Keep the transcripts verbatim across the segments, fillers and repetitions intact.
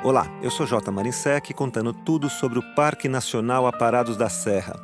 Olá, eu sou J. Marinsec, contando tudo sobre o Parque Nacional Aparados da Serra.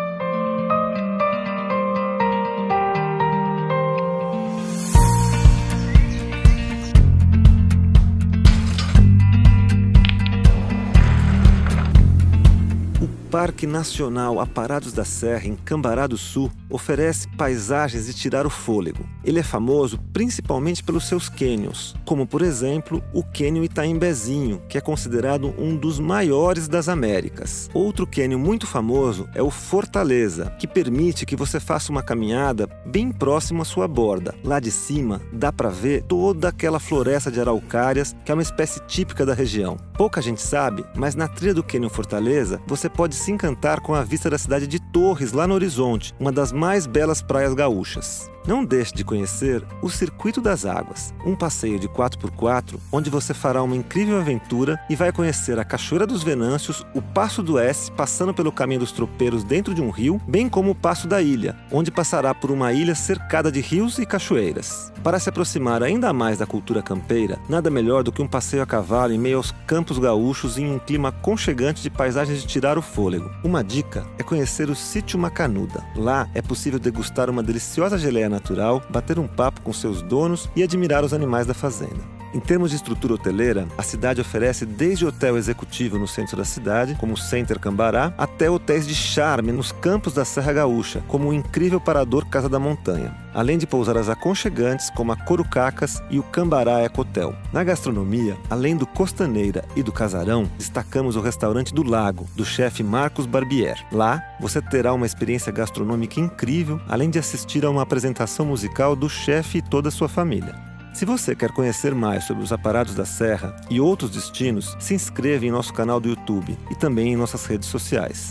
O Parque Nacional Aparados da Serra, em Cambará do Sul, oferece paisagens de tirar o fôlego. Ele é famoso principalmente pelos seus cânions, como, por exemplo, o Cânion Itaimbezinho, que é considerado um dos maiores das Américas. Outro cânion muito famoso é o Fortaleza, que permite que você faça uma caminhada bem próximo à sua borda. Lá de cima, dá para ver toda aquela floresta de araucárias, que é uma espécie típica da região. Pouca gente sabe, mas na trilha do Cânion Fortaleza, você pode se encantar com a vista da cidade de Torres, lá no horizonte, uma das mais belas praias gaúchas. Não deixe de conhecer o Circuito das Águas, um passeio de quatro por quatro, onde você fará uma incrível aventura e vai conhecer a Cachoeira dos Venâncios, o Passo do S, passando pelo Caminho dos Tropeiros dentro de um rio, bem como o Passo da Ilha, onde passará por uma ilha cercada de rios e cachoeiras. Para se aproximar ainda mais da cultura campeira, nada melhor do que um passeio a cavalo em meio aos campos gaúchos em um clima aconchegante de paisagens de tirar o fôlego. Uma dica é conhecer o Sítio Macanuda. Lá é possível degustar uma deliciosa geleia natural, bater um papo com seus donos e admirar os animais da fazenda. Em termos de estrutura hoteleira, a cidade oferece desde hotel executivo no centro da cidade, como o Center Cambará, até hotéis de charme nos campos da Serra Gaúcha, como o incrível Parador Casa da Montanha, além de pousadas aconchegantes como a Corucacas e o Cambará Ecotel. Na gastronomia, além do Costaneira e do Casarão, destacamos o restaurante do Lago, do chefe Marcos Barbier. Lá, você terá uma experiência gastronômica incrível, além de assistir a uma apresentação musical do chefe e toda a sua família. Se você quer conhecer mais sobre os Aparados da Serra e outros destinos, se inscreva em nosso canal do YouTube e também em nossas redes sociais.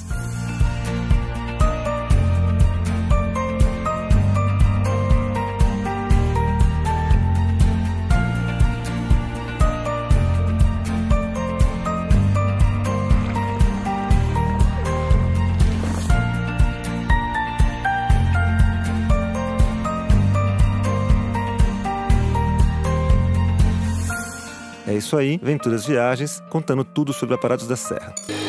É isso aí, Venturas Viagens, contando tudo sobre Aparados da Serra.